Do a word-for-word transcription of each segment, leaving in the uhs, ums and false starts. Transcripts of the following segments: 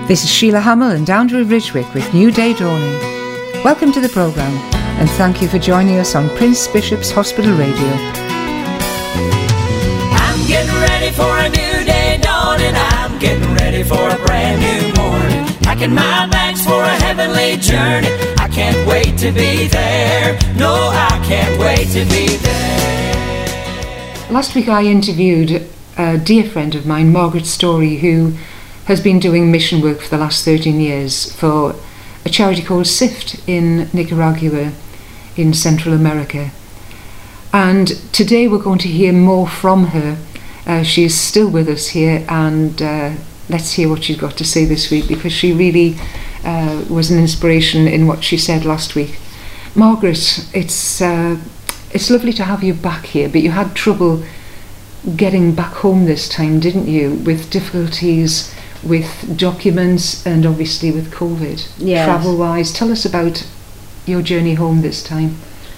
This is Sheila Hamill and Andrew Ridgwick with New Day Dawning. Welcome to the programme and thank you for joining us on Prince Bishop's Hospital Radio. I'm getting ready for a new day dawning. I'm getting ready for a brand new morning. Packing my bags for a heavenly journey. I can't wait to be there. No, I can't wait to be there. Last week I interviewed a dear friend of mine, Margaret Story, who has been doing mission work for the last thirteen years for a charity called SIFT in Nicaragua in Central America. And today we're going to hear more from her. Uh, she is still with us here, and uh, let's hear what she's got to say this week, because she really uh, was an inspiration in what she said last week. Margaret, it's uh, it's lovely to have you back here, but you had trouble getting back home this time, didn't you, with difficulties with documents and obviously with COVID, yes. Travel-wise. Tell us about your journey home this time.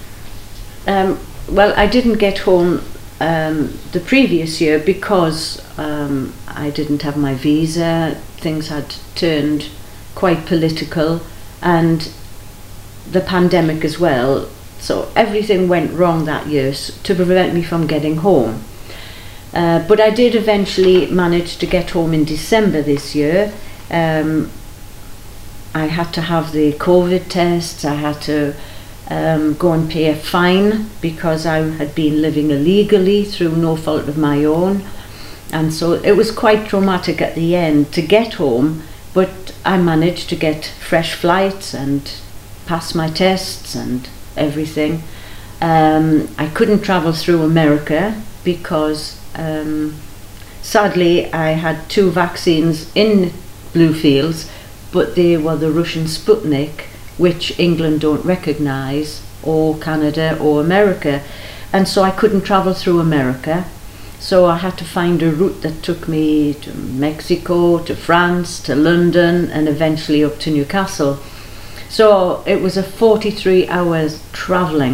Um, well, I didn't get home um, the previous year because um, I didn't have my visa. Things had turned quite political, and the pandemic as well. So everything went wrong that year to prevent me from getting home. Uh, but I did eventually manage to get home in December this year. Um, I had to have the COVID tests. I had to um, go and pay a fine because I had been living illegally through no fault of my own. And so it was quite traumatic at the end to get home, but I managed to get fresh flights and pass my tests and everything. Um, I couldn't travel through America because Um, sadly I had two vaccines in Bluefields, but they were the Russian Sputnik, which England don't recognise, or Canada or America, and so I couldn't travel through America. So I had to find a route that took me to Mexico, to France, to London, and eventually up to Newcastle. So it was a forty-three hours travelling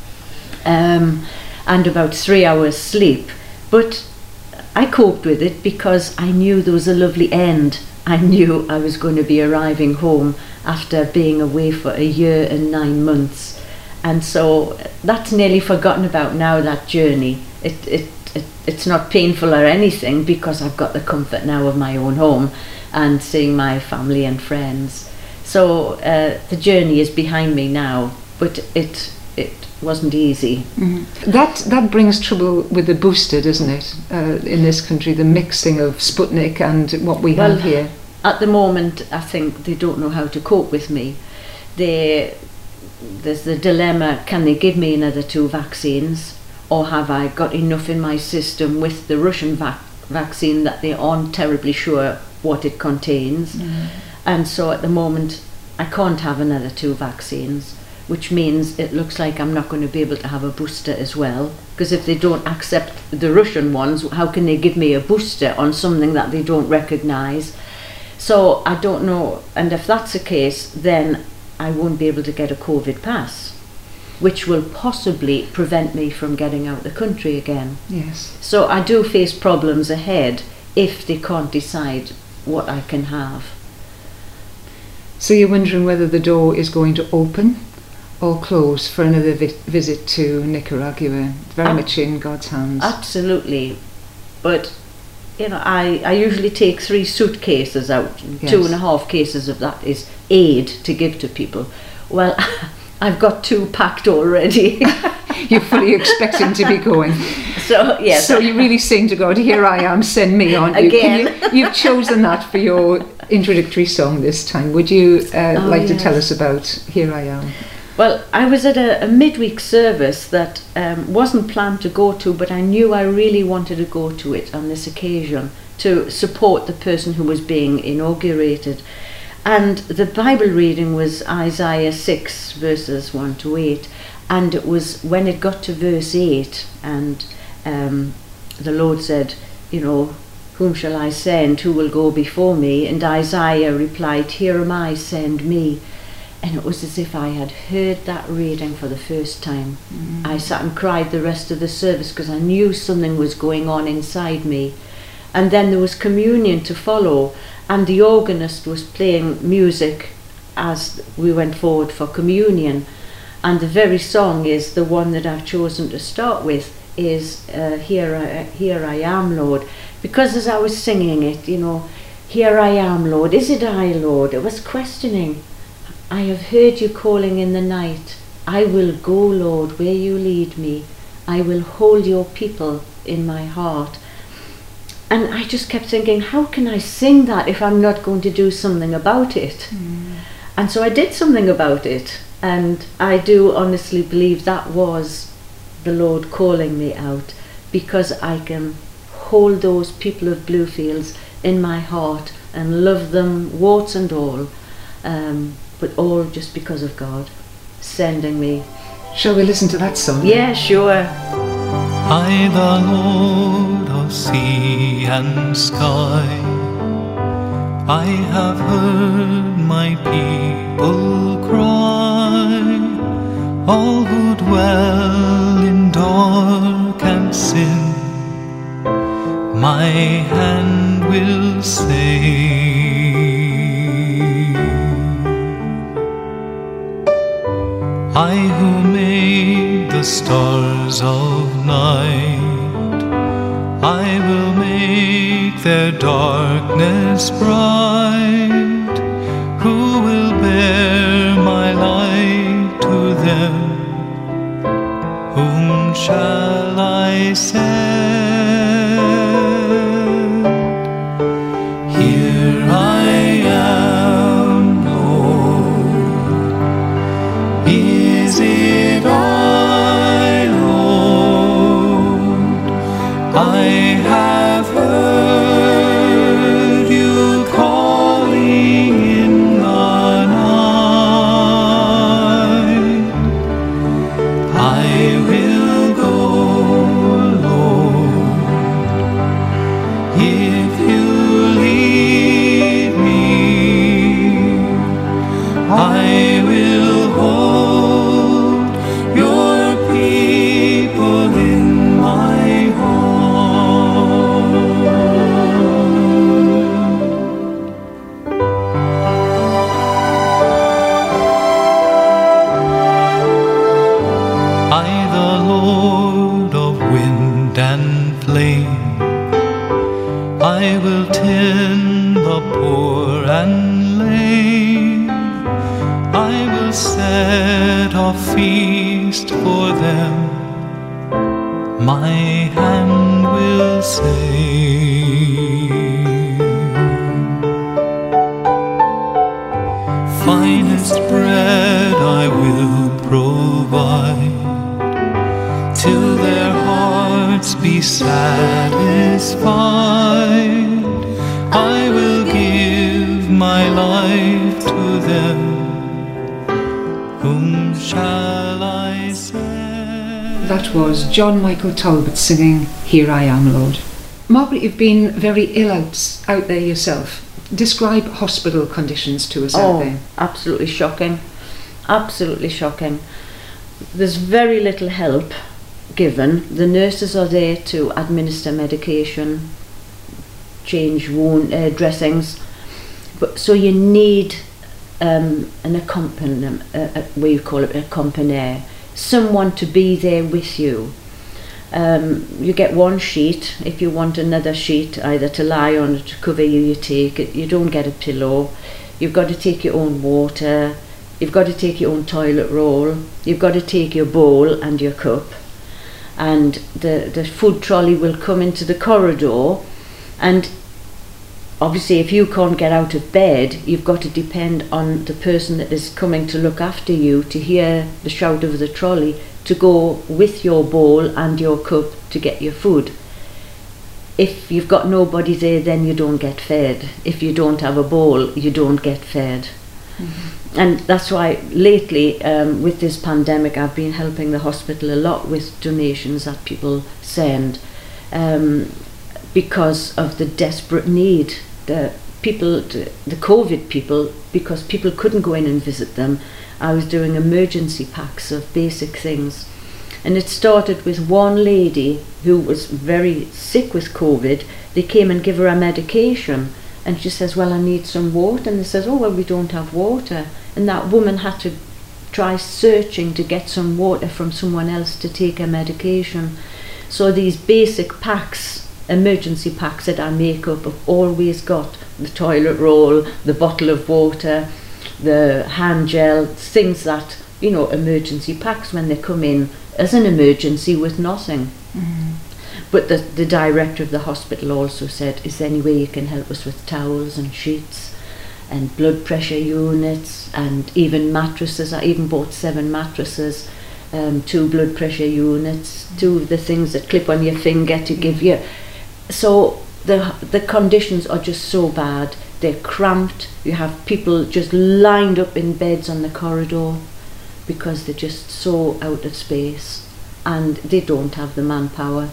um, and about three hours sleep. But I coped with it because I knew there was a lovely end. I knew I was going to be arriving home after being away for a year and nine months. And so that's nearly forgotten about now, that journey. It, it, it It's not painful or anything because I've got the comfort now of my own home and seeing my family and friends. So uh, the journey is behind me now, but it it wasn't easy. Mm-hmm. That that brings trouble with the booster, doesn't it? Uh, in this country, the mixing of Sputnik and what we well, have here. At the moment, I think they don't know how to cope with me. They, there's the dilemma: can they give me another two vaccines, or have I got enough in my system with the Russian vac- vaccine that they aren't terribly sure what it contains? Mm. And so at the moment, I can't have another two vaccines, which means it looks like I'm not going to be able to have a booster as well, because if they don't accept the Russian ones, how can they give me a booster on something that they don't recognise? So I don't know, and if that's the case, then I won't be able to get a COVID pass, which will possibly prevent me from getting out of the country again. Yes. So I do face problems ahead if they can't decide what I can have. So you're wondering whether the door is going to open or close for another vi- visit to Nicaragua, very uh, much in God's hands. Absolutely. But, you know, I, I usually take three suitcases out. Yes. Two and a half cases of that is aid to give to people. Well, I've got two packed already. You're fully expecting to be going. So, yes. So you're really saying to God, here I am, send me, aren't you? Again. Can you you've chosen that for your introductory song this time. Would you uh, oh, like yes. to tell us about Here I Am? Well, I was at a, a midweek service that um, wasn't planned to go to, but I knew I really wanted to go to it on this occasion to support the person who was being inaugurated. And the Bible reading was Isaiah six, verses one to eight. And it was when it got to verse eight, and um, the Lord said, you know, whom shall I send? Who will go before me? And Isaiah replied, here am I, send me. And it was as if I had heard that reading for the first time. Mm. I sat and cried the rest of the service because I knew something was going on inside me. and then there was communion to follow, and the organist was playing music as we went forward for communion. And the very song is the one that I've chosen to start with, is uh, here, I, here I am, Lord. Because as I was singing it, you know, here I am, Lord, is it I, Lord? It was questioning. I have heard you calling in the night. I will go, Lord, where you lead me. I will hold your people in my heart. And I just kept thinking, how can I sing that if I'm not going to do something about it? Mm. And so I did something about it. And I do honestly believe that was the Lord calling me out, because I can hold those people of Bluefields in my heart and love them, warts and all, um, but all just because of God sending me. Shall we listen to that song? Yeah, sure. I, the Lord of sea and sky, I have heard my people cry, all who dwell in dark and sin, my hand will save. I who made the stars of night, I will make their darkness bright. Who will bear my light to them? Whom shall I send? Here I am, Lord. Is it I, Lord? I have heard you calling in the night. I will go, Lord, if you lead me. I will hold your people in my heart. I, the Lord of wind and flame, I will tend the poor and lame. I will set a feast for them, my hand will save. Finest bread I will provide, till their hearts be satisfied. I will give my life to them. Whom shall I send? That was John Michael Talbot singing Here I Am, Lord. Margaret, you've been very ill out, out there yourself. Describe hospital conditions to us Oh, out there. absolutely shocking. Absolutely shocking. There's very little help given. The nurses are there to administer medication, change wound uh, dressings, but so you need um, an accompaniment, uh, uh, we call it an accompagnateur, someone to be there with you. Um, you get one sheet. If you want another sheet either to lie on or to cover you, you take it. You don't get a pillow. You've got to take your own water. You've got to take your own toilet roll. You've got to take your bowl and your cup. And the, the food trolley will come into the corridor, and obviously if you can't get out of bed, you've got to depend on the person that is coming to look after you to hear the shout of the trolley, to go with your bowl and your cup to get your food. If you've got nobody there, then you don't get fed. If you don't have a bowl, you don't get fed. Mm-hmm. And that's why lately, um, with this pandemic, I've been helping the hospital a lot with donations that people send, um, because of the desperate need. The people, the COVID people, because people couldn't go in and visit them, I was doing emergency packs of basic things. And it started with one lady who was very sick with COVID. They came and give her a medication, and she says, well, I need some water. And they says, oh, well, we don't have water. And that woman had to try searching to get some water from someone else to take her medication. So these basic packs, emergency packs that I make up, have always got the toilet roll, the bottle of water, the hand gel, things that, you know, emergency packs when they come in as an emergency with nothing. Mm-hmm. But the, the director of the hospital also said, is there any way you can help us with towels and sheets and blood pressure units and even mattresses? I even bought seven mattresses, um, two blood pressure units, two of the things that clip on your finger to give you. So the the conditions are just so bad. They're cramped. You have people just lined up in beds on the corridor because they're just so out of space, and they don't have the manpower.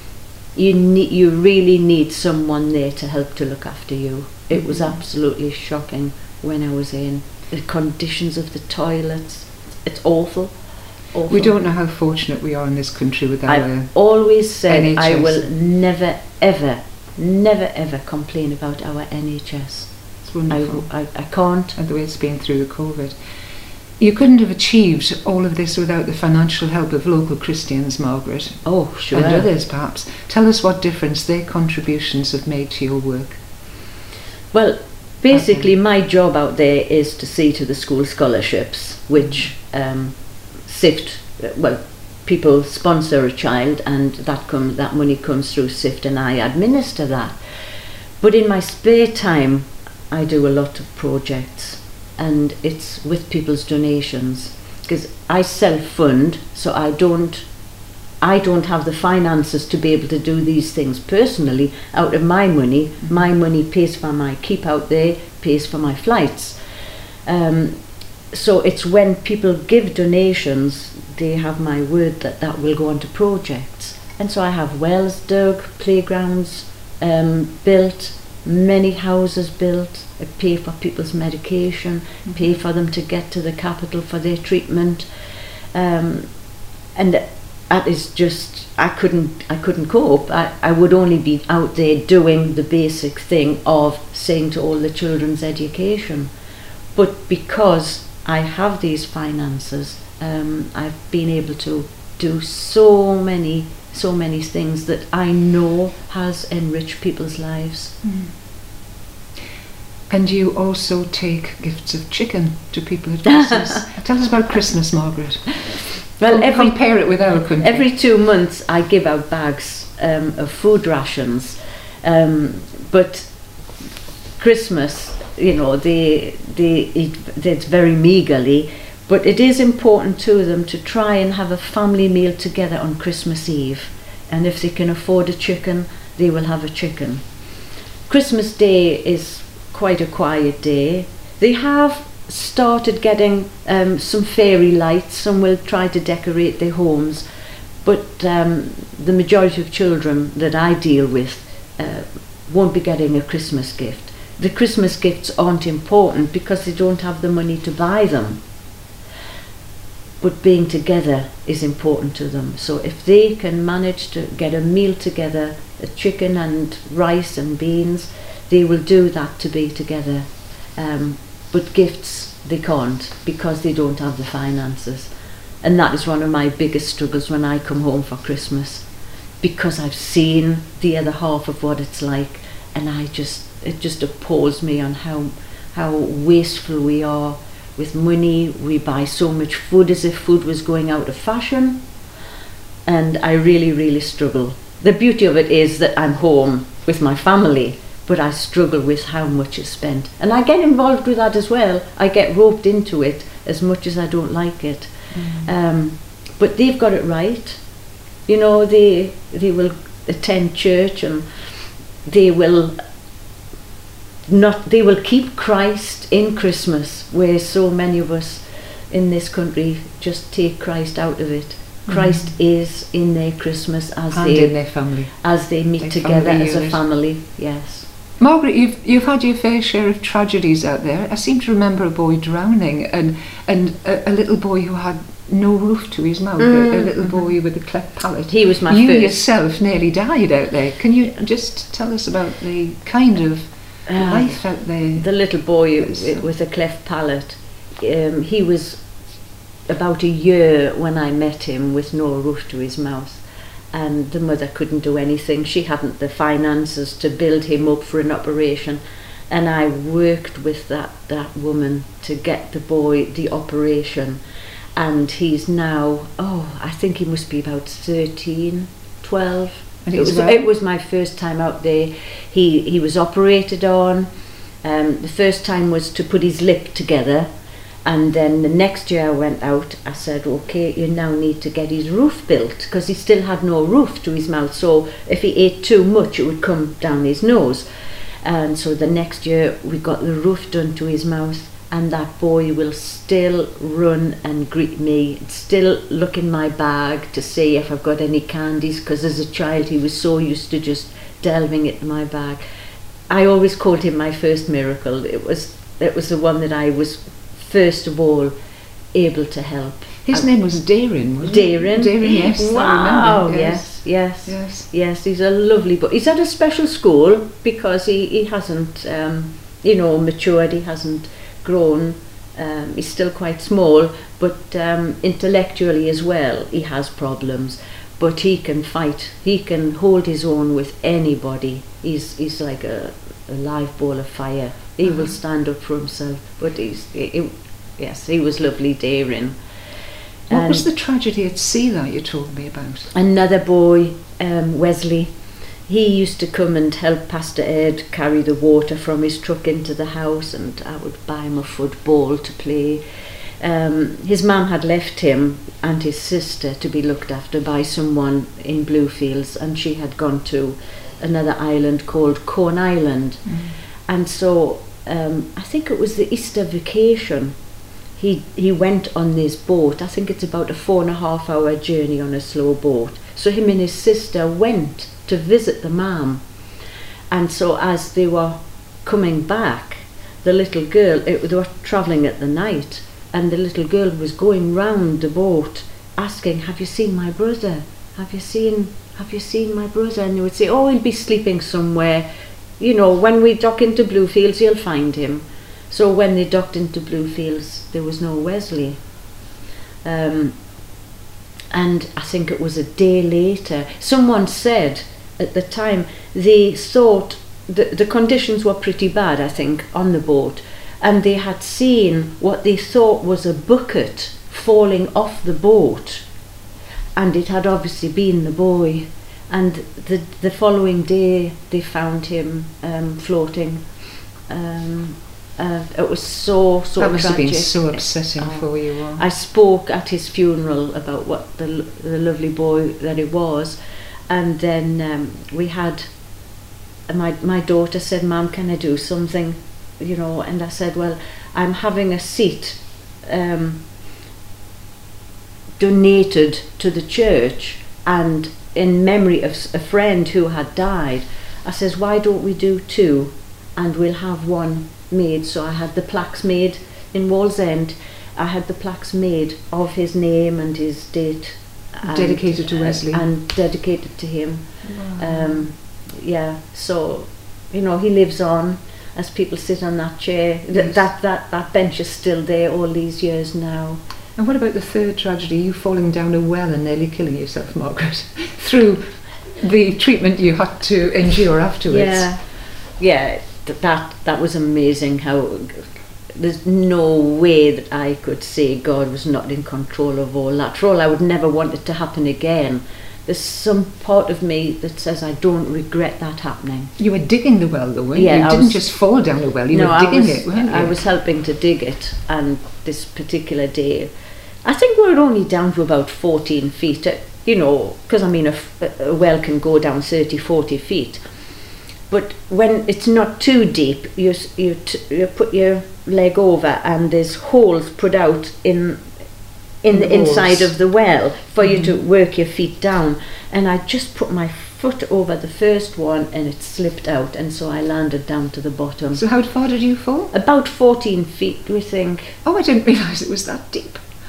You need, you really need someone there to help to look after you. It was absolutely shocking when I was in. The conditions of the toilets, it's awful. Awful. We don't know how fortunate we are in this country with our I've always said N H S. I will never, ever, never, ever complain about our N H S. It's wonderful. I, I, I can't. And the way it's been through the COVID. You couldn't have achieved all of this without the financial help of local Christians, Margaret. Oh, sure. And others, perhaps. Tell us what difference their contributions have made to your work. Well, basically, my job out there is to see to the school scholarships, which um, SIFT, well, people sponsor a child, and that comes, that money comes through SIFT, and I administer that. But in my spare time, I do a lot of projects, and it's with people's donations, because I self-fund, so I don't I don't have the finances to be able to do these things personally out of my money. My money pays for my keep out there, pays for my flights. Um, so it's when people give donations, they have my word that that will go on to projects. And so I have wells dug, playgrounds um, built, many houses built. I pay for people's medication, mm-hmm. pay for them to get to the capital for their treatment, um, and that is just I couldn't I couldn't cope. I, I would only be out there doing the basic thing of saying to all the children's education, but because I have these finances, um, I've been able to do so many so many things that I know has enriched people's lives. Mm. And you also take gifts of chicken to people at Christmas. Tell us about Christmas, Margaret. Well, every, compare it with our country. Every two months I give out bags um, of food rations, um, but Christmas, you know, they they eat it's very meagerly, but it is important to them to try and have a family meal together on Christmas Eve, and if they can afford a chicken, they will have a chicken. Christmas Day is quite a quiet day. They have started getting um, some fairy lights. Some will try to decorate their homes, but um, the majority of children that I deal with uh, won't be getting a Christmas gift. The Christmas gifts aren't important because they don't have the money to buy them, but being together is important to them. So if they can manage to get a meal together, a chicken and rice and beans, they will do that to be together. Um, but gifts they can't because they don't have the finances. And that is one of my biggest struggles when I come home for Christmas, because I've seen the other half of what it's like, and I just it just appalls me on how how wasteful we are with money. We buy so much food as if food was going out of fashion, and I really really struggle. The beauty of it is that I'm home with my family, but I struggle with how much is spent. And I get involved with that as well. I get roped into it as much as I don't like it. Mm. Um, but they've got it right. You know, they they will attend church, and they will not they will keep Christ in Christmas, where so many of us in this country just take Christ out of it. Christ mm. is in their Christmas as and they in their family. As they meet their together as unit. a family, yes. Margaret, you've you've had your fair share of tragedies out there. I seem to remember a boy drowning, and and a, a little boy who had no roof to his mouth, Mm. a, a little boy with a cleft palate. He was my you first. yourself nearly died out there. Can you just tell us about the kind of Ah, life out there? The little boy Yes. wi- with a cleft palate, um, he was about a year when I met him with no roof to his mouth, and the mother couldn't do anything. She hadn't the finances to build him up for an operation, and I worked with that, that woman to get the boy the operation, and he's now, oh, I think he must be about thirteen, twelve. And It he's was, well? it was my first time out there. He he was operated on. Um, the first time was to put his lip together, and then the next year I went out. I said, okay, you now need to get his roof built, because he still had no roof to his mouth. So if he ate too much, it would come down his nose. And so the next year we got the roof done to his mouth, and that boy will still run and greet me, still look in my bag to see if I've got any candies, because as a child he was so used to just delving into my bag. I always called him my first miracle. It was it was the one that I was first of all able to help. His I- name was Darren, wasn't Darren. it? Darren, yes. I Wow, remember, yes, yes, Yes. yes. He's a lovely boy. He's at a special school because he, he hasn't, um, you know, matured. He hasn't grown. Um, he's still quite small, but um, intellectually as well, he has problems. But he can fight. He can hold his own with anybody. He's he's like a, a live ball of fire. He will stand up for himself. But he's he, he- yes, he was lovely, Darren. What And was the tragedy at sea that you told me about? another boy, um, Wesley, he used to come and help Pastor Ed carry the water from his truck into the house, and I would buy him a football to play. Um, his mum had left him and his sister to be looked after by someone in Bluefields, and she had gone to another island called Corn Island. And so um, I think it was the Easter vacation. He he went on this boat. I think it's about a four and a half hour journey on a slow boat. So him and his sister went to visit the mum. And so as they were coming back, the little girl, it, they were travelling at the night, and the little girl was going round the boat asking, have you seen my brother? Have you seen, have you seen my brother? And they would say, oh, he'll be sleeping somewhere. You know, when we dock into Bluefields, you'll find him. So when they docked into Bluefields, there was no Wesley. Um, and I think it was a day later, someone said at the time they thought the, the conditions were pretty bad, I think, on the boat, and they had seen what they thought was a bucket falling off the boat, and it had obviously been the boy. And the the following day they found him um, floating. Um, uh, it was so so that must tragic. have been so upsetting Oh. for you all. I spoke at his funeral about what the l- the lovely boy that he was, and then um, we had my my daughter said, "Mum, can I do something?" You know, and I said, "Well, I'm having a seat um, donated to the church, and in memory of s- a friend who had died." I says, "Why don't we do two, and we'll have one made?" So I had the plaques made in Wallsend. I had the plaques made of his name and his date, and, Dedicated to uh, Wesley. and dedicated to him. Um, yeah, so you know, he lives on as people sit on that chair. Th- Yes. That that that bench is still there all these years now. And what about the third tragedy, you falling down a well and nearly killing yourself, Margaret, through the treatment you had to endure afterwards? Yeah, yeah, th- that that was amazing. How there's no way that I could say God was not in control of all that. For all I would never want it to happen again. There's some part of me that says I don't regret that happening. You were digging the well though, weren't Yeah, you? You I didn't was- just fall down the well, you no, were I digging was, it, weren't you? I was helping to dig it, and this particular day, I think we were only down to about fourteen feet, uh, you know, because I mean a, f- a well can go down thirty, forty feet. But when it's not too deep, you, s- you, t- you put your leg over and there's holes put out in in the Holes. inside of the well for you to work your feet down. And I just put my foot over the first one and it slipped out, and so I landed down to the bottom. So how far did you fall? About fourteen feet, we think. Oh, I didn't realise it was that deep.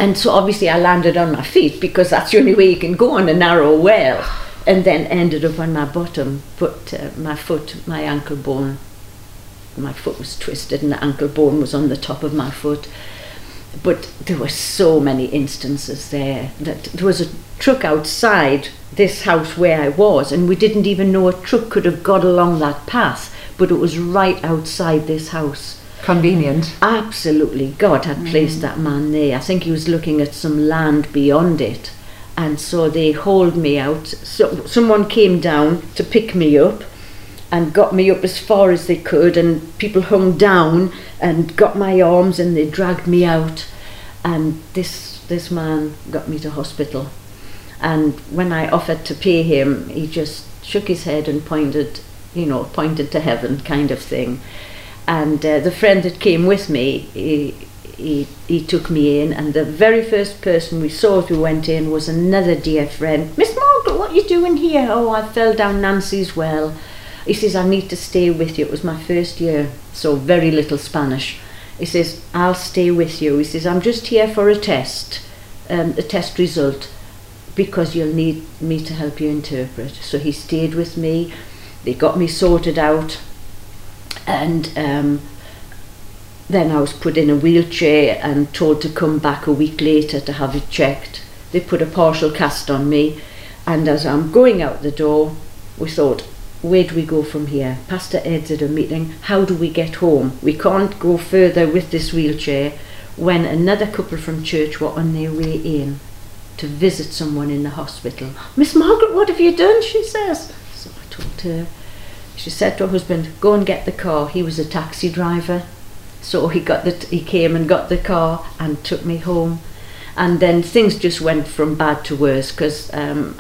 And so obviously I landed on my feet because that's the only way you can go on a narrow well, and then ended up on my bottom, but uh, my foot, my ankle bone, my foot was twisted and the ankle bone was on the top of my foot. But there were so many instances there that there was a truck outside this house where I was, and we didn't even know a truck could have got along that path, but it was right outside this house. Convenient. Absolutely. God had placed mm. that man there. I think he was looking at some land beyond it. And so they hauled me out. So someone came down to pick me up and got me up as far as they could, and people hung down and got my arms and they dragged me out. And this this man got me to hospital. And when I offered to pay him, he just shook his head and pointed, you know, pointed to heaven kind of thing. And uh, the friend that came with me, he, he, he took me in, and the very first person we saw as we went in was another dear friend. Miss Margaret, what are you doing here? Oh, I fell down Nancy's well. He says, I need to stay with you. It was my first year, so very little Spanish. He says, I'll stay with you. He says, I'm just here for a test, um, a test result, because you'll need me to help you interpret. So he stayed with me. They got me sorted out. And um, then I was put in a wheelchair and told to come back a week later to have it checked. They put a partial cast on me, and as I'm going out the door, we thought, where do we go from here? Pastor Ed's at a meeting, how do we get home? We can't go further with this wheelchair, when another couple from church were on their way in to visit someone in the hospital. Miss Margaret, what have you done? She says. So I told her. She said to her husband, go and get the car. He was a taxi driver. So he got the t- he came and got the car and took me home. And then things just went from bad to worse, because um,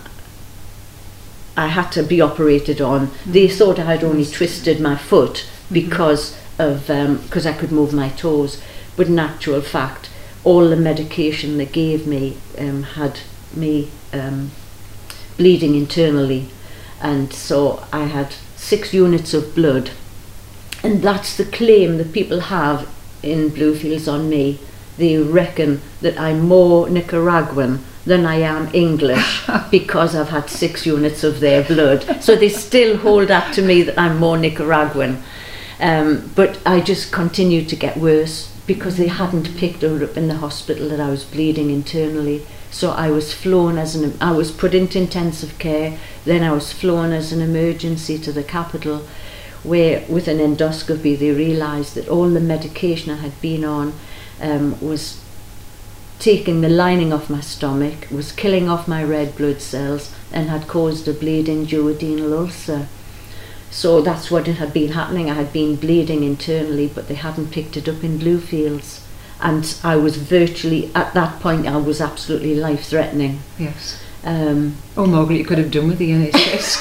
I had to be operated on. Mm-hmm. They thought I had only twisted my foot because mm-hmm. of because um, I could move my toes. But in actual fact, all the medication they gave me um, had me um, bleeding internally. And so I had six units of blood, and that's the claim that people have in Bluefields on me. They reckon that I'm more Nicaraguan than I am English because I've had six units of their blood. So they still hold that to me, that I'm more Nicaraguan. Um, but I just continued to get worse because they hadn't picked her up in the hospital that I was bleeding internally. So I was flown as an, I was put into intensive care, then I was flown as an emergency to the capital, where with an endoscopy they realised that all the medication I had been on um, was taking the lining off my stomach, was killing off my red blood cells, and had caused a bleeding duodenal ulcer. So that's what had been happening. I had been bleeding internally, but they hadn't picked it up in Bluefields. And I was virtually, at that point, I was absolutely life-threatening. Yes. Um, oh, Margaret, you could have done with the N H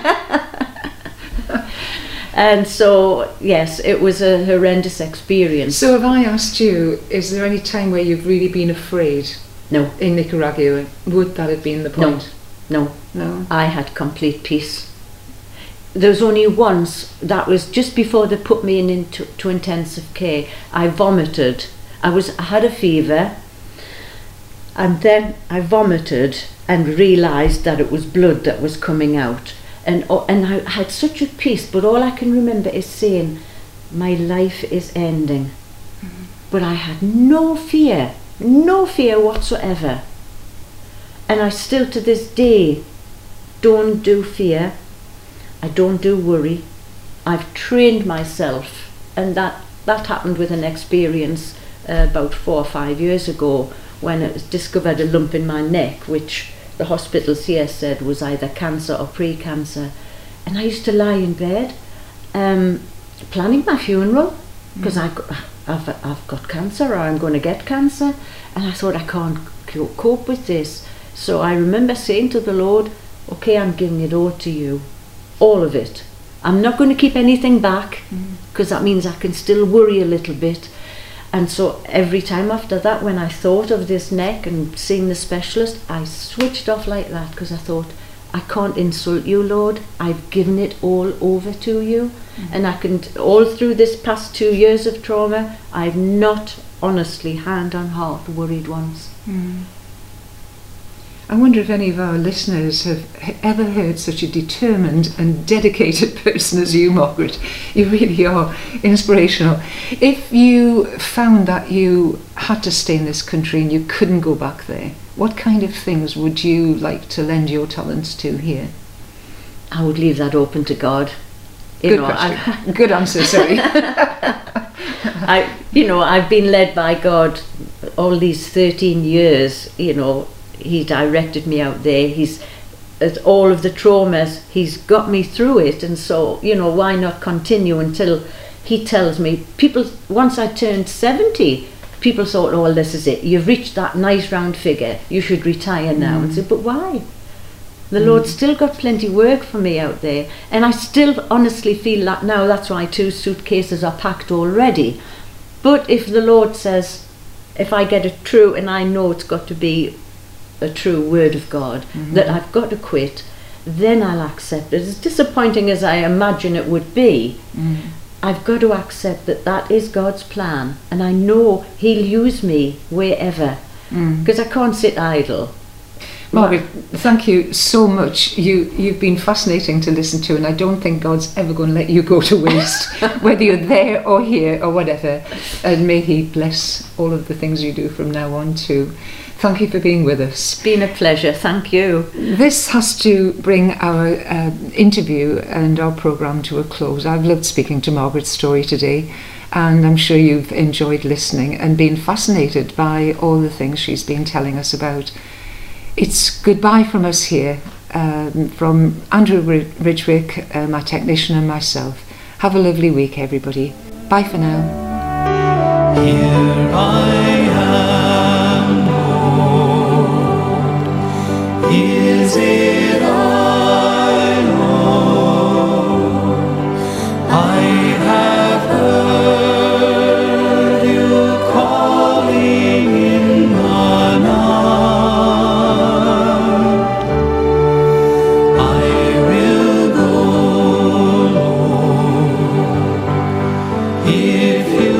S. And so, yes, it was a horrendous experience. So if I asked you, is there any time where you've really been afraid? No. In Nicaragua? Would that have been the point? No. No. No. I had complete peace. There was only once, that was just before they put me in into to intensive care, I vomited. I was I had a fever, and then I vomited and realised that it was blood that was coming out, and and I had such a peace. But all I can remember is saying, "My life is ending," mm-hmm. But I had no fear, no fear whatsoever, and I still to this day don't do fear. I don't do worry. I've trained myself, and that that happened with an experience. Uh, about four or five years ago, when I discovered a lump in my neck, which the hospitals here said was either cancer or pre-cancer. And I used to lie in bed um, planning my funeral, because mm. I've, I've got cancer, or I'm going to get cancer, and I thought, I can't cope with this. So I remember saying to the Lord, okay, I'm giving it all to you, all of it. I'm not going to keep anything back, because mm. that means I can still worry a little bit. And so every time after that, when I thought of this neck and seeing the specialist, I switched off like that, because I thought, I can't insult you, Lord. I've given it all over to you. Mm-hmm. And I can, all through this past two years of trauma, I've not honestly, hand on heart, worried once. Mm. I wonder if any of our listeners have h- ever heard such a determined and dedicated person as you, Margaret. You really are inspirational. If you found that you had to stay in this country and you couldn't go back there, what kind of things would you like to lend your talents to here? I would leave that open to God. You Good know, question. I, Good answer, sorry. I, you know, I've been led by God all these thirteen years. You know, He directed me out there. He's at all of the traumas. He's got me through it, and so you know, why not continue until He tells me? People, once I turned seventy, people thought, "Oh, well, this is it. You've reached that nice round figure. You should retire now." Mm. And said, "But why? The Mm. Lord's still got plenty work for me out there." And I still honestly feel that now. That's why two suitcases are packed already. But if the Lord says, if I get it true, and I know it's got to be a true word of God, Mm-hmm. that I've got to quit, then I'll accept it. As disappointing as I imagine it would be, Mm. I've got to accept that that is God's plan, and I know He'll use me wherever, Mm. because I can't sit idle. Margaret, thank you so much. You, you've been fascinating to listen to, and I don't think God's ever going to let you go to waste, whether you're there or here or whatever. And may He bless all of the things you do from now on too. Thank you for being with us. It's been a pleasure, thank you. This has to bring our uh, interview and our programme to a close. I've loved speaking to Margaret Story today, and I'm sure you've enjoyed listening and been fascinated by all the things she's been telling us about. It's goodbye from us here, um, from Andrew Ridgwick, uh, my technician, and myself. Have a lovely week, everybody. Bye for now. Here I am, Lord. Is it I, Lord? I have heard you calling in the night. I will go, Lord, if you